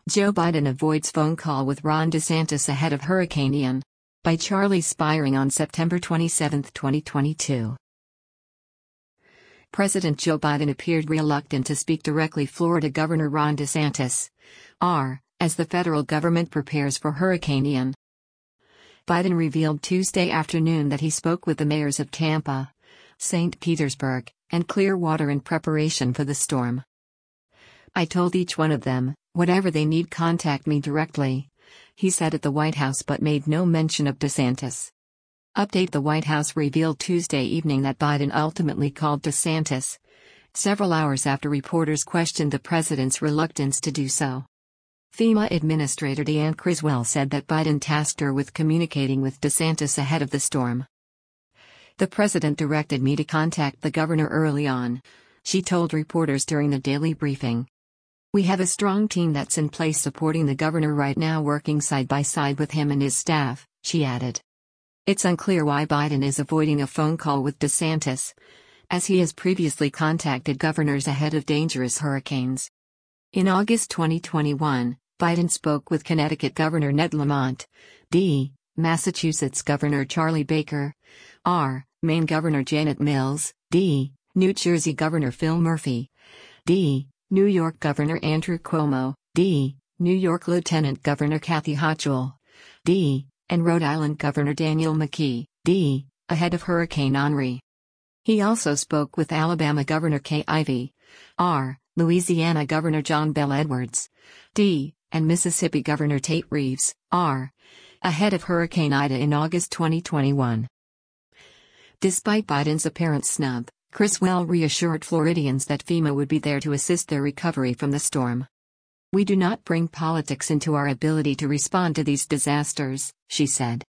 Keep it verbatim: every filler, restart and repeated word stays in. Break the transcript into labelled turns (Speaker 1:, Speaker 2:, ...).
Speaker 1: Joe Biden avoids phone call with Ron DeSantis ahead of Hurricane Ian. By Charlie Spiring on September twenty-seventh, twenty twenty-two. President Joe Biden appeared reluctant to speak directly Florida Governor Ron DeSantis, R, as the federal government prepares for Hurricane Ian. Biden revealed Tuesday afternoon that he spoke with the mayors of Tampa, Saint Petersburg, and Clearwater in preparation for the storm. "I told each one of them, whatever they need, contact me directly," he said at the White House, but made no mention of DeSantis. Update: The White House revealed Tuesday evening that Biden ultimately called DeSantis, several hours after reporters questioned the president's reluctance to do so. FEMA Administrator Deanne Criswell said that Biden tasked her with communicating with DeSantis ahead of the storm. "The president directed me to contact the governor early on," she told reporters during the daily briefing. "We have a strong team that's in place supporting the governor right now, working side by side with him and his staff," she added. It's unclear why Biden is avoiding a phone call with DeSantis, as he has previously contacted governors ahead of dangerous hurricanes. In August twenty twenty-one, Biden spoke with Connecticut Governor Ned Lamont, D., Massachusetts Governor Charlie Baker, R., Maine Governor Janet Mills, D., New Jersey Governor Phil Murphy, D., New York Governor Andrew Cuomo, D., New York Lieutenant Governor Kathy Hochul, D., and Rhode Island Governor Daniel McKee, D., ahead of Hurricane Henri. He also spoke with Alabama Governor Kay Ivey, R., Louisiana Governor John Bel Edwards, D., and Mississippi Governor Tate Reeves, R., ahead of Hurricane Ida in August twenty twenty-one. Despite Biden's apparent snub, Criswell reassured Floridians that FEMA would be there to assist their recovery from the storm. "We do not bring politics into our ability to respond to these disasters," she said.